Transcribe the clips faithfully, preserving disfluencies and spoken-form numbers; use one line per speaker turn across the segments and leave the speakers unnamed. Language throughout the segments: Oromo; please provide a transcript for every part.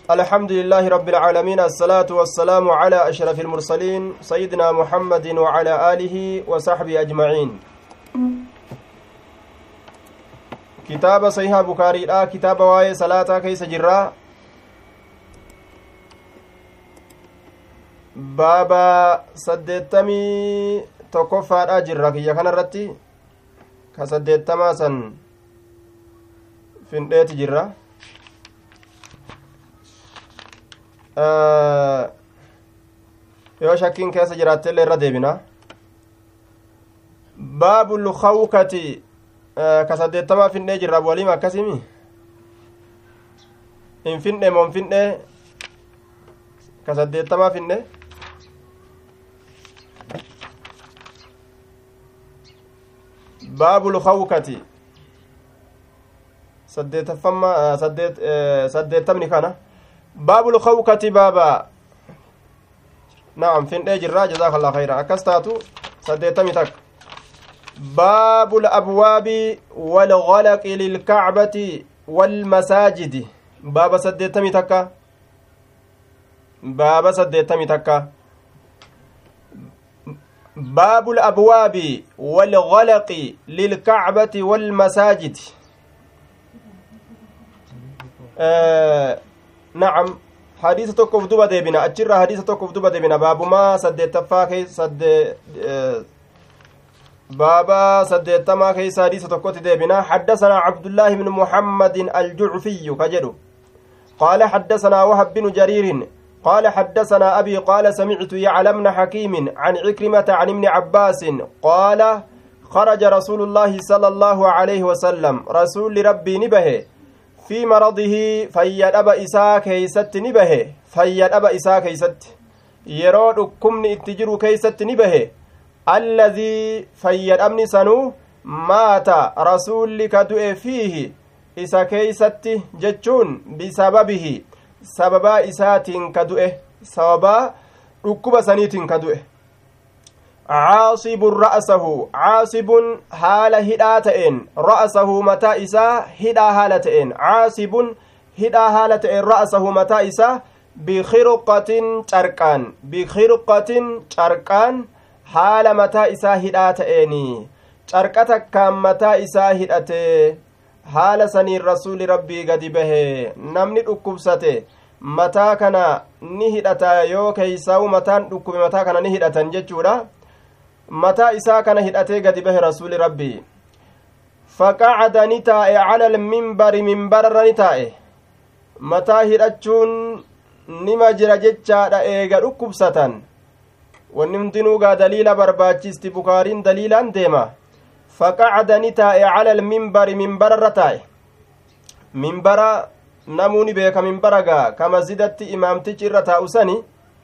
الحمد لله رب العالمين الصلاة والسلام على أشرف المرسلين سيدنا محمد وعلى آله وصحبه أجمعين كتاب صحيح بخاري لا كتاب واي صلاة كيس جرا بابا سدتمي توقفا أجر كي كان رتي كسدتما سن فندت جرا yoo shakkiin keessa jiraattellee irra deebina baabul khawkati ka saddeettamaa findhee jirra waliima akkasimi hin findhe moon findhe ka saddeettamaa findhe baabul khawkati saddeettafamma saddeet saddeettamni kana باب الخوكة بابا نعم فين اجرا جزاك الله خيرا اكستاتو سديتمي تك باب الابواب والغلق للكعبة والمساجد بابا سديتمي تك بابا سديتمي تك باب الابواب والغلق للكعبة والمساجد آه نعم حديث توقف دوبا ديبنا أجر حديث توقف دوبا ديبنا باب ما سدت تفاكي سد بابا سدت ما كي حديث توقف ديبنا حدثنا عبد الله بن محمد الجعفي كجدو قال حدثنا وهب بن جرير قال حدثنا أبي قال سمعت يعلمن حكيم عن عكرمة عن ابن عباس قال خرج رسول الله صلى الله عليه وسلم رسول ربي نبه في مرضه فيد أبا إساء كيست نبه فيد أبا إساء كيست يرود كمن اتجر كيست نبه الذي فيد أمن سنو مات رسول كدؤ فيه إساء كيست جتشون بسببه سببا إساء كدؤ سببا ركب سنيت كدؤ عاصب رأسه عاصب حال هداتين رأسه متى إسا هدا حالتين عاصب هدا حالتين رأسه متى إسا بخرقة چرقان بخرقة چرقان حال متى إسا هداتين چرقة كام متى إسا هداته حال سني الرسول ربي قد به نمني ركبسته متى كان نهدتا يو كيساو متى ركب متى كان نهدتا جچورا mataa isaa kana hidhatee gadi bahe rasuuli rabbii faqacada ni taa'e cala alminbari minbararra ni taa'e mataa hidhachuun nima jira jechaadha eega dhukkubsatan wanni hundinuugaa daliila barbaachisti bukaariin daliilaan deema faqacada ni taa'e cala alminbari minbararra taa'e minbara namuuni beeka minbaragaa ka masjidatti imaamtichi irra taa'u sani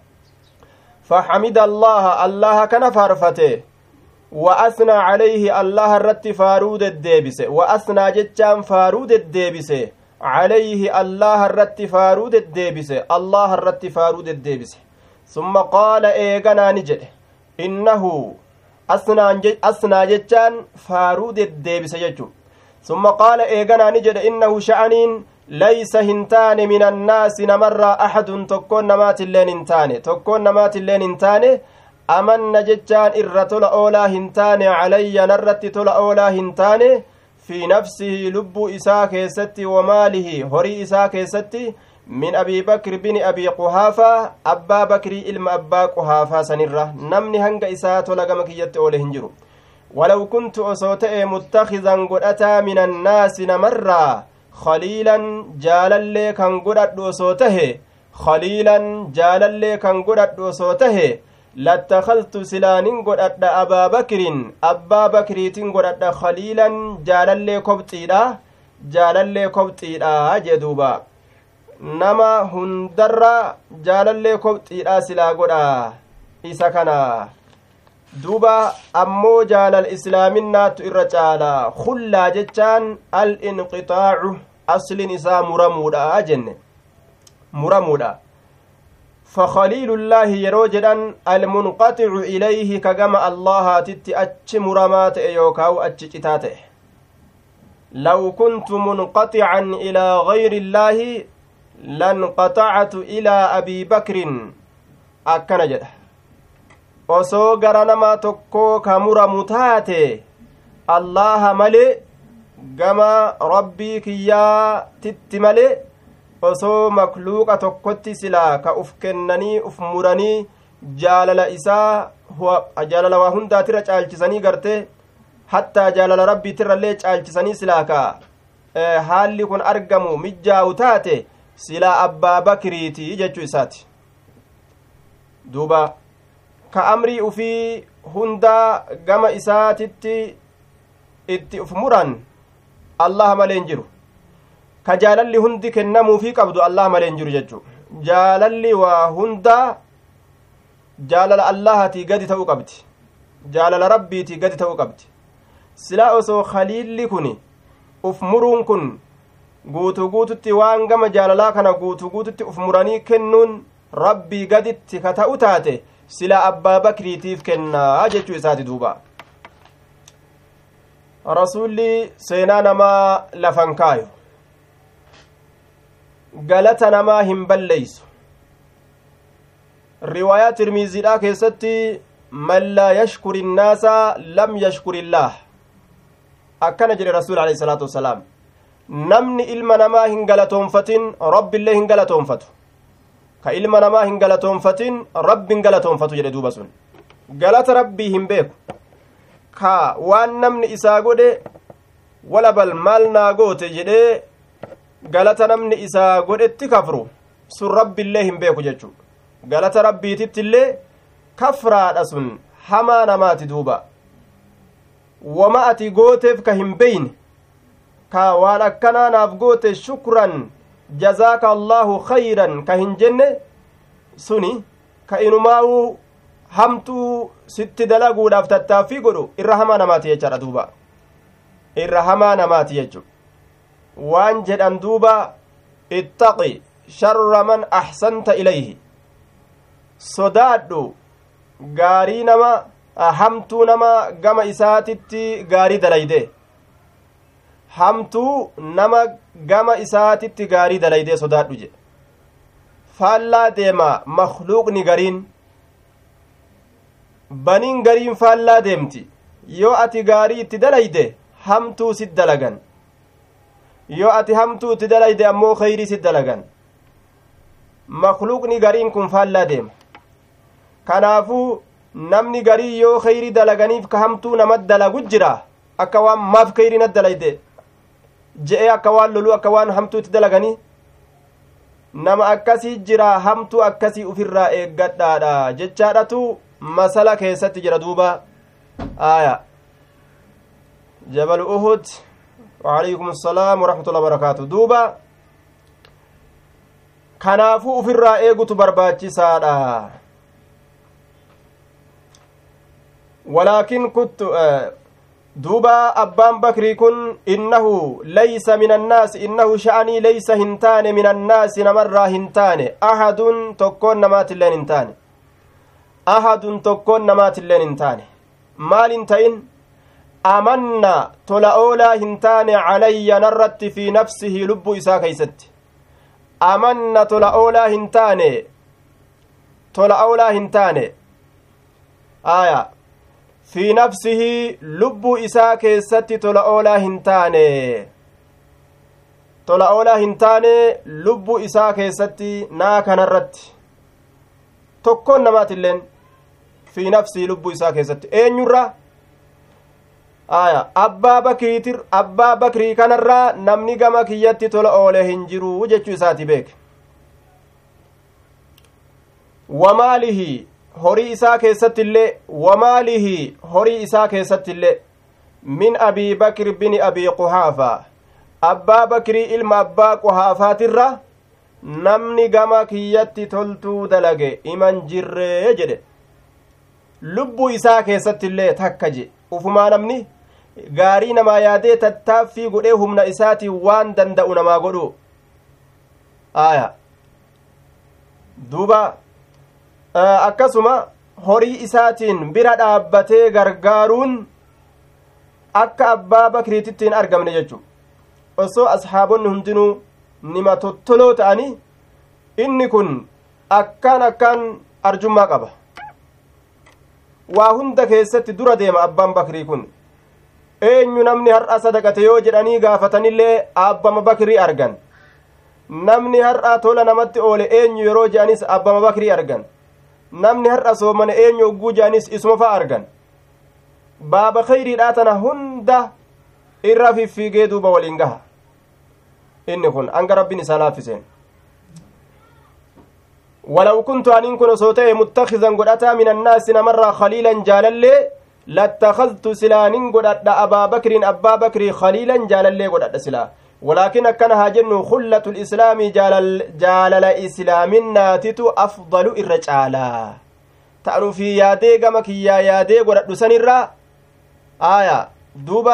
فحمد الله الله كان فارفته وأثنى عليه الله الرت فارود الديبس وأثنى جتام فارود الديبس عليه الله الرت فارود الديبس الله الرت فارود الديبس ثم قال إيغنا نجد إنه أثنى أثنى جتان فارود الديبس يجو ثم قال إيغنا نجد إنه شأنين ليس هنتان من الناس نمر أحد تكون نمات اللين هنتان تكون نمات اللين هنتان أمن جتان إرتل أولا هنتان علي نرت تل أولا هنتان في نفسه لب إساك ستي وماله هري إساك ستي من أبي بكر بن أبي قحافة أبا بكر إلم أبا قحافة سنرة نمني هنگ إسات لغمك يت أوله هنجرو ولو كنت أصوتئ متخذا قد أتى من الناس نمرّا خليلا جالالlee kan godhadhu osoo tahe khaliilan jaalallee kan godhadhu osoo tahe lattakhaltu silaanin godhadha abaa bakriin abbaa bakriitin godhadha khaliilan jaalallee kobxiidha jaalallee kobxiidha jedhuuba nama hundarra jaalallee kobxiidha silaa godha isa kana duuba ammoo jaalal islaaminaatu irra caala khullaa jechaan al inqixaacu aslin isaa muramuudha jenne muramuudha فخليل الله يروجدا المنقطع إليه كجمع الله تتي أتش مرمات يوكاو أتش لو كنت منقطعا إلى غير الله lanqaxactu ilaa abii bakrin akkana jedha osoo gara namaa tokkoo ka muramu taate allaha malee gama rabbii kiyyaatitti malee osoo makluuqa tokkotti silaa ka uf kennanii uf muranii jaalala isaa jaalala waa hundaatirra caalchisanii garte hattaa jaalala rabbiitirrallee caalchisanii silaa ka haalli kun argamu mijjaa'u taate silaa abbaa bakriiti jechuu isaati duuba ka amrii ufii hundaa gama isaatitti itti uf muran allaha malee hin jiru ka jaalalli hundi kennamuufii qabdu allaha malee hin jiru jechuu jaalalli waa hundaa jaalala allahatii gadi ta'uu qabdi jaalala rabbiitii gadi ta'uu qabdi silaa osoo khaliilli kun uf muruun kun guutuu guututti waan gama jaalalaa kana guutuu guututti uf muranii kennuun rabbii gaditti ka ta'u taate silaa abbaa bakriitiif kennaa jechuu isaati duuba rasuulli seenaa namaa lafan kaayu galata namaa hin balleeysu riwaayaa tirmiiziidhaa keessatti man laa yashkuri innaasa lam yashkurillaah akkana jedhe rasuul alayhi salaatu wassalaam namni ilma namaa hin galatoonfatin rabbiillee hin galatoonfatu ka ilma namaa hin galatoonfatin rabbi hin galatoonfatu jedhe duuba sun galata rabbii hin beeku ka waan namni isaa godhe walabal maal naa goote jedhee galata namni isaa godhetti kafru sun rabbiillee hin beeku jechuu galata rabbiitittillee kafraadha sun hamaa namaati duuba wama ati gooteef ka hin beyne ka waan akkanaa naaf goote shukran jazaaka allaahu khayran ka hin jenne suni ka inumaa'uu hamtuu sitti dalaguudhaaf tattaaffii godhu irra hamaa namaati jechaadha duuba irra hamaa namaati jechu waan jedhan duuba ittaqi sharra man ahsanta ilayhi sodaadhu gaarii nama hamtuu nama gama isaatitti gaarii dalayde hamtuu nama gama isaatitti gaarii dalayde sodaadhu jedhe faallaa deema makhluuqni gariin baniin gariin faallaa deemti yoo ati gaarii itti dalayde hamtuu sit dalagan yoo ati hamtuu itti dalayde ammoo khayrii sit dalagan makhluuqni gariin kun faallaa deema kanaafuu namni garii yoo khayrii dalaganiif ka hamtuu namat dalagu jira akka waan maaf khayrii nat dalayde je'ee akka waan loluu akka waan hamtuu itti dalaganii nama akkasii jira hamtuu akkasii ufirraa eeggadhaadha jechaadhatu masala keessatti jira duuba aaya jabal uhud وعليكم السلام ورحمة الله وبركاته دوبا kanaafuu ufirraa eegutu barbaachisaadha walaakin kuttu duuba abbaan bakrii kun innahu laysa min annaasi innahu sha'anii laysa hin taane min annaasi namarraa hin taane ahadun tokkoon namaatilleen hin taane ahadun tokkoon namaatilleen hin taane maal hin ta'in amanna tola oolaa hin taane calayya narratti fi nafsihi lubbuu isaa keeysatti amanna tola oolaa hin taane tola oolaa hin taane aya fi nafsihi lubbuu isaa keessatti tola oolaa hin taane tola oolaa hin taane lubbuu isaa keessatti naa kanarratti tokkoon namaatilleen fi nafsii lubbuu isaa keessatti eenyurra aya abbaa bakriitir abbaa bakrii kanarraa namni gama kiyyatti tola oole hin jiru jechuu isaati beeke wamaalihi horii isaa keessatti illee wamaalihi horii isaa keessatti illee min abii bakr bin abii quhaafa abbaa bakrii ilma abbaa quhaafaatirra namni gama kiyyatti toltuu dalage iman jirree jedhe lubbuu isaa keessatti illee takka je ufumaa namni gaarii namaa yaadee tattaaffii godhee humna isaatiin waan danda'u namaa godhu aya duuba akkasuma horii isaatiin bira dhaabbatee gargaaruun akka abbaa bakriititti hin argamne jechuudha osoo asxaabonni hundinuu nima tottoloo ta'anii inni kun akkaan akkaan arjummaa qaba waa hunda keessatti dura deema abbaan bakrii kun eenyu namni har'a sadaqate yoo jedhanii gaafatanillee abbama bakrii argan namni har'a tola namatti oole eenyu yeroo jedhanis abbama bakrii argan namni har'a soomane eenyu ogguu jedhanis isuma fa'a argan baaba khayriidhaa tana hunda irra fiffiigee duuba waliin gaha inni kun hanga rabbiin isaa laaffiseen ولو كنت أن كن صوتي متخذا قدأتا من الناس نمر خليلا جالالي لاتخذت سلان قدأت أبا بكر أبا بكر خليلا جالالي قدأت سلا ولكن كان هاجن خلة الإسلام جالل جالل إسلام ناتت أفضل الرجالا تأنو في يادي قمك يا يادي قدأت سنرا آية دوبا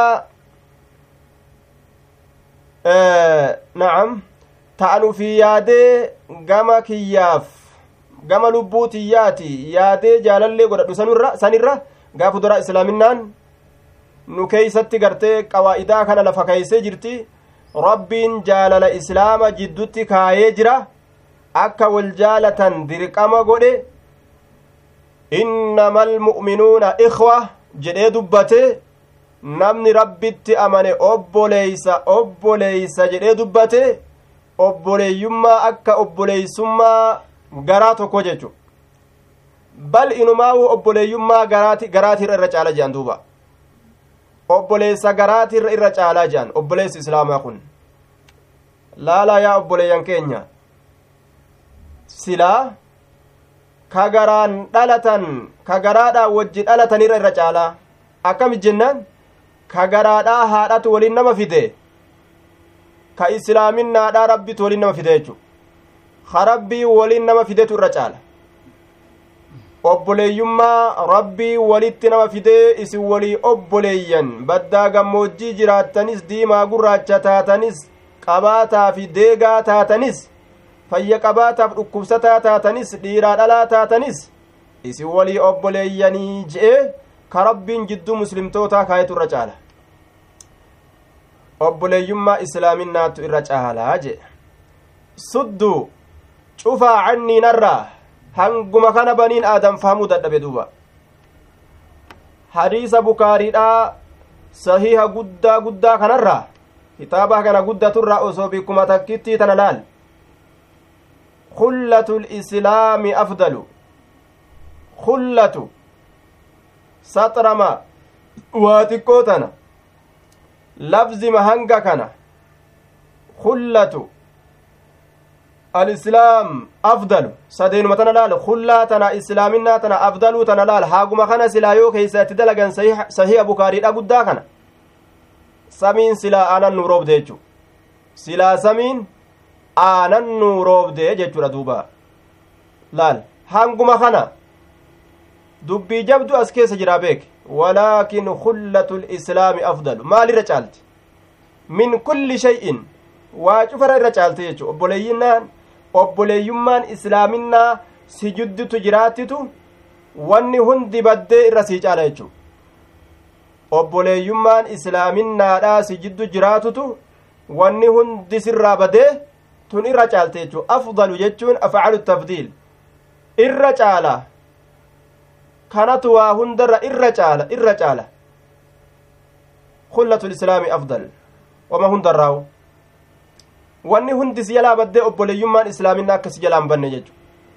آه نعم ta'anu fi yaadee gama kiyyaaf gama lubbuu tiyyaati yaadee jaalallee godhadhu sanirra sanirra gaafa dura islaaminaan nu keeysatti gartee qawaa'idaa kana lafa keeysee jirti rabbiin jaalala islaama jiddutti kaayee jira akka wal jaalatan dirqama godhe innamal mu'minuuna ikhwa jedhee dubbate namni rabbitti amane obboleeysa obboleeysa jedhee dubbate obboleeyyummaa akka obboleeysummaa garaa tokko jechu bal inumaa'u obboleeyyummaa garaati garaatirra irra caala jedhan duuba obboleessa garaatirra irra caalaa jedhan obboleessi islaamaa kun laalaa yaa obboleeyyan keenya silaa ka garaan dhalatan ka garaadhaa wajji dhalatanirra irra caalaa akkami jennaan ka garaadhaa haadhatu waliin nama fide ka islaaminaadhaa rabbitu waliin nama fide jechu ka rabbii waliin nama fidetu irra caala obboleeyyummaa rabbii walitti nama fidee isin walii obboleeyyan baddaa gammoojjii jiraattanis diimaa gurraacha taatanis qabaataa fi deegaa taatanis fayya qabaataaf dhukkubsataa taatanis dhiiraa dhalaa taatanis isin walii obboleeyyanii je'e ka rabbiin jidduu muslimtootaa kaayetu irra caala obboleeyyummaa islaaminaatu irra caalaa jedhe suddu cufaa canniinarraa hanguma kana baniin aadam fahamuu dadhabe duuba hadiisa bukaariidhaa sahiha guddaa guddaa kanarraa kitaaba kana guddaturraa osoo bikkuma takkittii tana laal khullatu lislaami afdalu khullatu saxrama waa xiqqoo tana lafzima hanga kana khullatu الإسلام أفضل سدين متنا لال خلاتنا إسلامنا تنا أفضل تنا لال هاغما خنا سلايو كيسا تدلغن صحيح صحيح بخاري دا غدا كنا سمين سلا أنا نوروب ديجو سلا سمين أنا نوروب ديجو ردوبا لال هاغما خنا دبي جبدو أسكيس جرابيك ولكن خلة الإسلام أفضل ما لرجالت من كل شيء واجفر رجالت يجو أبولينان obboleeyyummaan islaaminaa si jiddutu jiraattitu wanni hundi baddee irra sii caala jechuudha obboleeyyummaan islaaminaadhaa si jiddu jiraatutu wanni hundi sirraa badee tun irra caalte jechuudha afdalu jechuun afcalu tafdiil irra caala kanatu waa hundarra irra caala irra caala khullatul islaami afdal wama hundarraawu wanni hundi si jalaa baddee obboleeyyummaan islaaminaa akka si jalaan banne jechu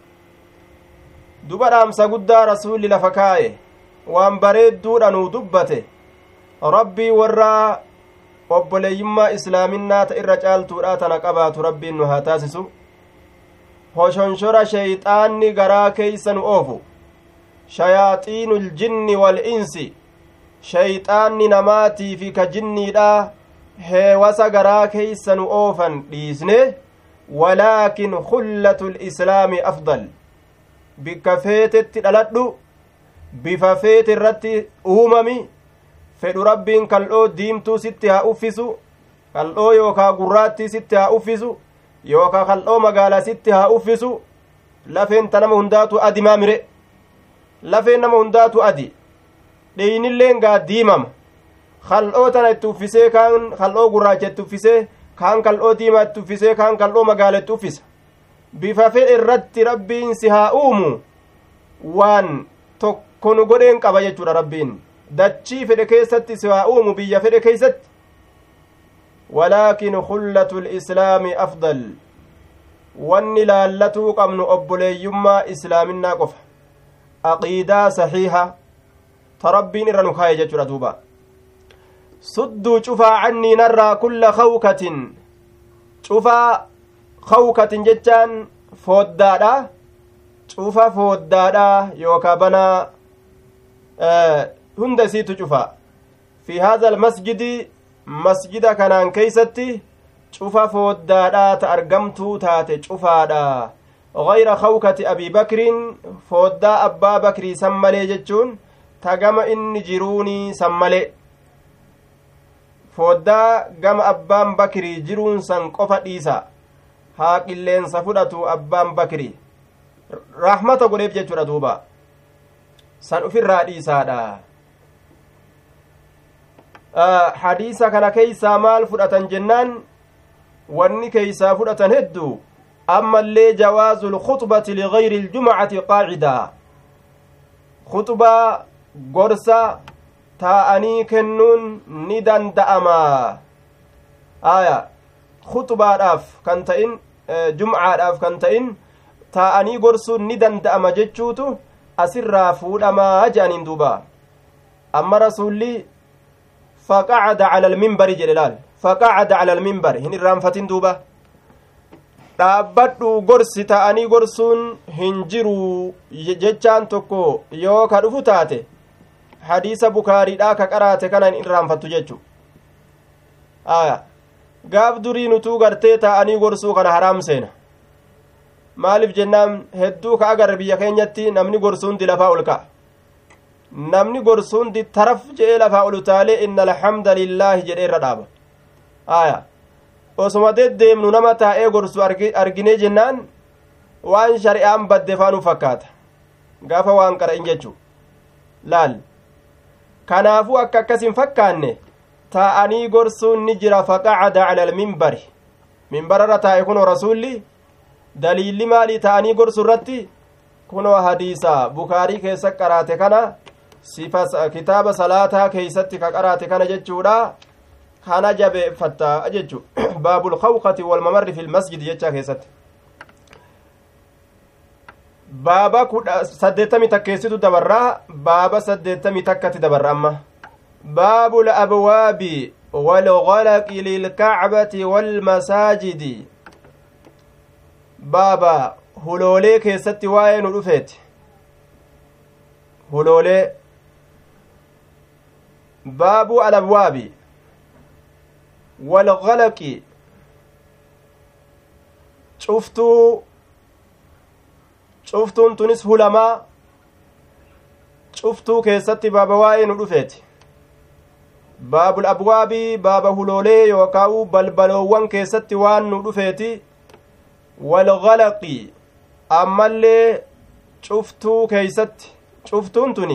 duba dhaamsa guddaa rasuulli lafa kaa'e waan bareedduudhanuu dubbate rabbii warraa obboleeyyummaa islaaminaa ta irra caaltuudha tana qabaatu rabbiin nu haa taasisu hoshonshora sheeyxaanni garaa keeysa nu oofu shayaaxiinul jinni wal insi sheeyxaanni namaatii fi ka jinniidhaa heewasa garaa keeysa nu oofan dhiisne walaakin khullatu lislaami afdal bikka feetetti dhaladhu bifa feete irratti uumami fedhu rabbiin kal'oo diimtuu sitti haa uffisu kal'oo yookaa gurraattii sitti haa uffisu yookaa kal'oo magaalaa sitti haa uffisu lafeen ta nama hundaatu adi maamire lafeen nama hundaatu adi dhiinilleen gaa diimama kal'oo tana itti uffisee kaan kal'oo gurraacha itti uffisee kaan kal'oo diimaa itti uffisee kaan kal'oo magaala itti uffisa bifa fedhe irratti rabbiin si haa uumu waan tokko nu godheen qaba jechuudha rabbiin dachii fedhe keessatti si haa uumu biyya fedhe keessatti walaakin khullatul islaami afdal wanni laallatuu qabnu obboleeyyummaa islaaminaa qofa aqiidaa saxiiha ta rabbiin irra nu kaaye jechuudha duuba sudduu cufaa cannii narraa kulla khawkatin cufaa khawkatin jechaan fooddaadha cufa fooddaadha yookaa banaa hunda isiitu cufa fi haadha almasjidi masjida kanaan keeysatti cufa fooddaadha ta argamtuu taate cufaadha gayra khawkati abii bakriin fooddaa abbaa bakrii san malee jechuun ta gama inni jiruunii san malee fooddaa gama abbaan bakrii jiruun san qofa dhiisa haa qilleensa fudhatu abbaan bakrii rahmata godheef jechuudha duuba san ufirraa dhiisaadha hadiisa kana keeysaa maal fudhatan jennaan wanni keeysaa fudhatan hedduu ammallee jawaazu lkhutbati ligayri iljumcati qaacida khutbaa gorsa taa'anii kennuun ni danda'ama aya khutbaadhaaf kan ta'in jumcaadhaaf kan ta'in taa'anii gorsuun ni danda'ama jechuutu asirraa fuudhamaa jedhaniin duuba amma rasuulli faqacada cala alminbari jedhe laal faqacada cala alminbari hin irraanfatin duuba dhaabbadhu gorsi ta'anii gorsuun hin jiru jechaan tokko yoo ka dhufu taate hadiisa bukaariidhaa ka qaraate kana hin irraanfattu jechu aya gaaf durii nutuu gartee ta'anii gorsuu kana haraam seena maaliif jennaan hedduu ka agarre biyya keenyatti namni gorsuundi lafaa ol ka'a namni gorsuundi taraf jedhee lafaa ol utaalee inna alhamda lillaahi jedhee irra dhaaba aya osuma deddeemnu nama taa'ee gorsu arginee jennaan waan shari'aan badde faanuu fakkaata gaafa waan qara'in jechuu laal kanaafuu akka akkas hin fakkaanne taa'anii gorsuun ni jira faqacada cala alminbari minbararra taa'e kunoo rasuulli daliilli maalii ta'anii gorsu irratti kunoo hadiisa bukaarii keessa qaraate kana sifa kitaaba salaataa keeysatti ka qaraate kana jechuudha kana jabeeffatta jechu baabul khawqati wal mamarri fil masjid jecha keessatti baaba saddeettamii takkeessitu dabarraa baaba saddeettamii takkatti dabarra amma baabul abwaabi wal ghalaqi lilkacbati wal masaajidi baaba huloolee keessatti waa'ee nu dhufeeti huloolee baabu alabwaabi walgalaqi cuftuu cuftuun tunis hulamaa cuftuu keessatti baaba waa'ee nu dhufeeti baabul abwaabii baaba huloolee yookaa'u balbaloowwan keessatti waan nu dhufeeti walgalaqi ammallee cuftuu keeysatti cuftuun tuni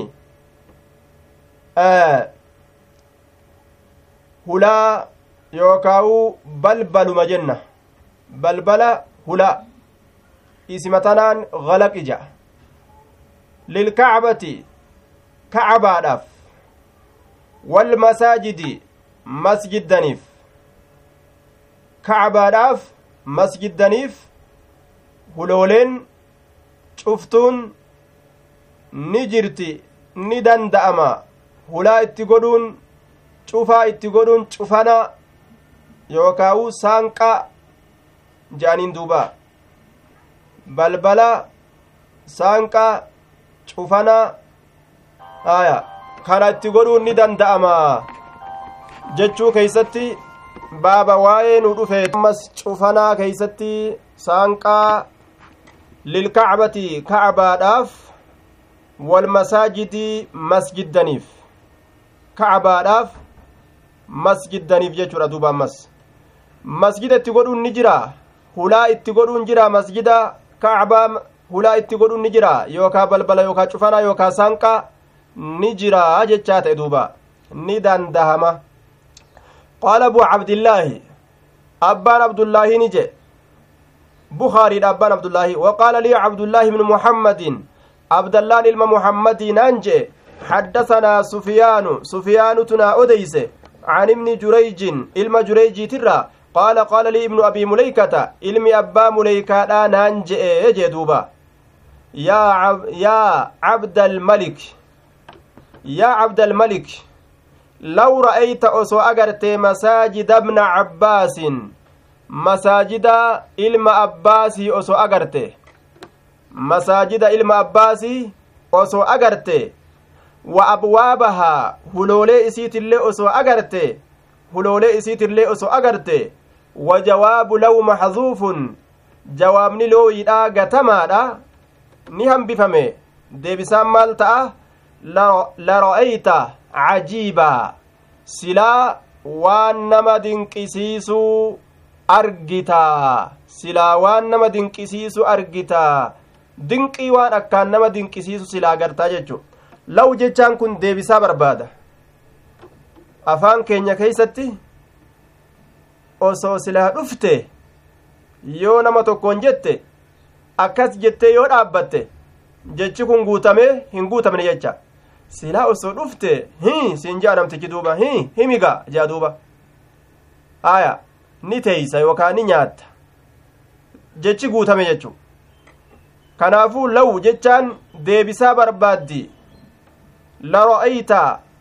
hulaa yookaa'u balbaluma jenna balbala hulaa isima tanaan galaqi ja'a lilkacbati kacabaadhaaf walmasaajidi masjiddaniif kacabaadhaaf masjiddaniif hulooleen cuftuun ni jirti ni danda'ama hulaa itti godhuun cufaa itti godhuun cufana yookaa'u saanqa jedhaniin duuba balbala saanqa cufana aya kana itti godhuun ni danda'ama jechuu keeysatti baaba waa'ee nu dhufe ammas cufanaa keeysatti saanqaa lilkacbati kacabaadhaaf walmasaajidi masjiddaniif kacabaadhaaf masjiddaniif jechuudha duuba ammas masjida itti godhuun ni jira hulaa itti godhuun jira masjida kacbaa hulaa itti godhuun ni jira yookaa balbala yookaa cufanaa yookaa saanqaa ni jira jechaa ta'e duuba ni dandahama qaala abu cabdillaahi abbaan abdullaahi ni jedhe بخاري أبان عبد الله وقال لي عبد الله بن محمد عبد الله علم محمد ننجي حدثنا سفيان سفيان تنا أديس عن ابن جريج علم جريج ترى قال قال لي ابن أبي مليكة علم أبا مليكة ننجي يجدوبا يا عب يا عبد الملك يا عبد الملك لو رأيت أسو أغرت مساجد ابن عباس مساجد علم أباسي أسو أغرت مساجد علم أباسي أسو أغرت وأبوابها هلولي إسيت اللي أسو أغرت هلولي إسيت اللي أسو أغرت وجواب لو محذوف جوابني لو يدا غتمادا نهم بفمه ديبسان مالتا لرأيت عجيبا سلا وانما دنقسيسو أرجتا سلا وانما دنقسيسو أرجتا دنقي وان أكان نما دنقسيسو سلا غرتا جيجو لو جيجان كن ديبسا بربادا أفان كينيا كيستي osoo silaa dhufte yoo nama tokkoon jette akkas jettee yoo dhaabbatte jechi kun guutamee hin guutamne jecha silaa osoo dhufte hi siin jaa namtichi duuba hi himiga jaa duuba aya ni teeysa yookaan ni nyaatta jechi guutame jechu kanaafuu law jechaan deebisaa barbaaddi la ra'ayta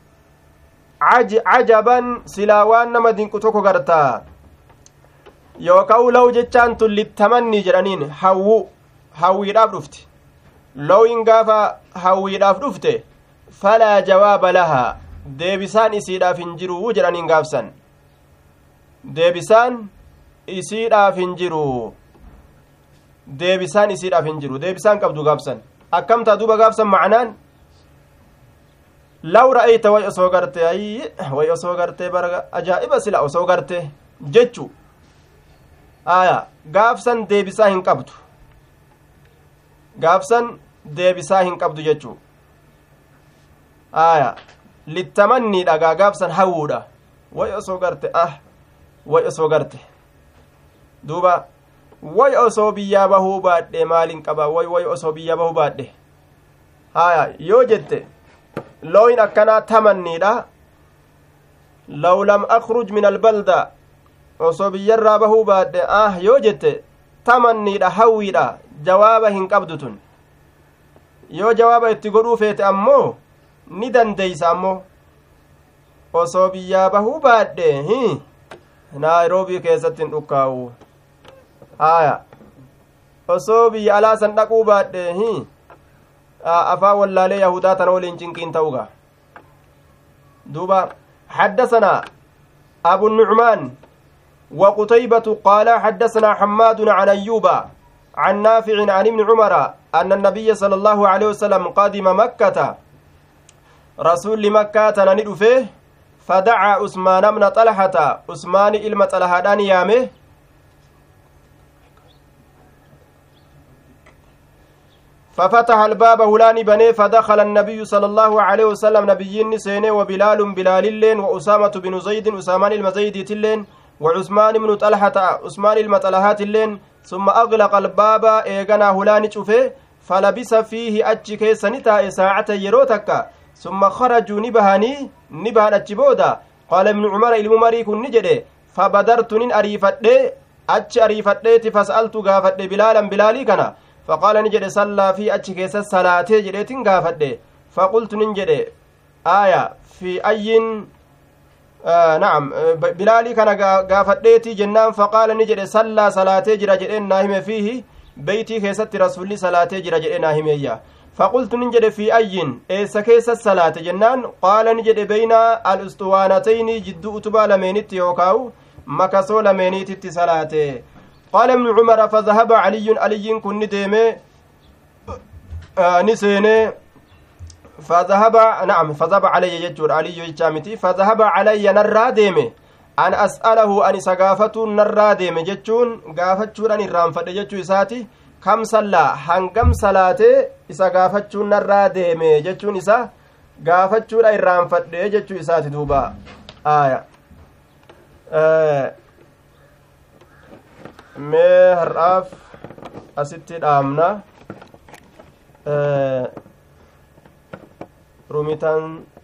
cajaban silaa waan nama dinqu tokko gartaa yookaan law jechaan tun littamanni jedhaniin hawwu hawwiidhaaf dhufti looyin gaafa hawwiidhaaf dhufte falaa jawaaba lahaa deebisaan isiidhaaf hin jiru jedhaniin gaafsan deebisaan isiidhaaf hin jiru deebisaan isiidhaaf hin jiru deebisaan qabdu gaafsan akkamtaa duuba gaafsan ma'anaan law ra'ayta way osoo garte ay way osoo garte bara ajaa'iba sila osoo garte jechu aya gaafsan deebisaa hin qabdu gaafsan deebisaa hin qabdu jechu aya littamanni dhagaa gaafsan hawuudha way osoo garte ah way osoo garte duuba way osoo biyyaa bahuu baadhe maalin qaba way way osoo biyyaa bahuu baadhe aya yoo jette looyin akkanaa tamanniidha law lam akhruj min albalda osoo biyyarraa bahuu baadhe ah yoo jette tamanniidha hawwiidha jawaaba hin qabdu tun yoo jawaaba itti godhuu feete ammoo ni dandeeysa ammoo osoo biyyaa bahuu baadhe hi naayiroobii keessatti hin dhukkaa'u aya osoo biyya alaasan dhaquu baadhe hi afaan wallaalee yahudaa tana waliin cinqiin ta'uga duuba حدثنا أبو النعمان وقتيبة قال حدثنا حماد عن أيوب عن نافع عن ابن عمر أن النبي صلى الله عليه وسلم قادم مكة رسول مكة ندفه فدعا عثمان بن طلحة عثمان إلما طلحة يامه ففتح الباب هلاني بني فدخل النبي صلى الله عليه وسلم نبيين سيني وبلال بلال اللين وأسامة بن زيد أسامان المزيد تلين وعثمان بن طلحة عثمان المطلحات اللين ثم أغلق الباب إيغنا هلاني شوفه فلبس فيه أجي كيس نتا ساعة يروتك ثم خرجوا نبهاني نبهان أجبودا قال ابن عمر الممري كن نجده فبدرت نن أريفت أجي أريفت فسألت غافت بلالا بلالي كنا فقال نجد صلى في أجي كيس الصلاة جريتين غافت فقلت ننجد آية في أي آه نعم بلالي كان غافتيتي جنان فقال نجد صلى صلاة جرى جرين ناهم فيه بيتي كيست رسول صلاة جرى جرين ناهم إياه فقلت نجد في أي إيسا كيس الصلاة جنان قال نجد بين الأسطوانتين جد أتبا لمينت يوكاو مكسو لمينت صلاة قال ابن عمر فذهب علي علي كن ديمي آه نسيني فذهب نعم فذهب علي يجور علي يجامتي فذهب علي نرى ديمي أن أسأله أن سقافته نرى ديمي جتشون قافتشون أن الرانفد جتشو إساتي كم صلى هنقم صلاة إسا قافتشون نرى ديمي جتشون إسا قافتشون أن الرانفد جتشو إساتي دوبا آية آه مهراف asitti dhaamna rumitan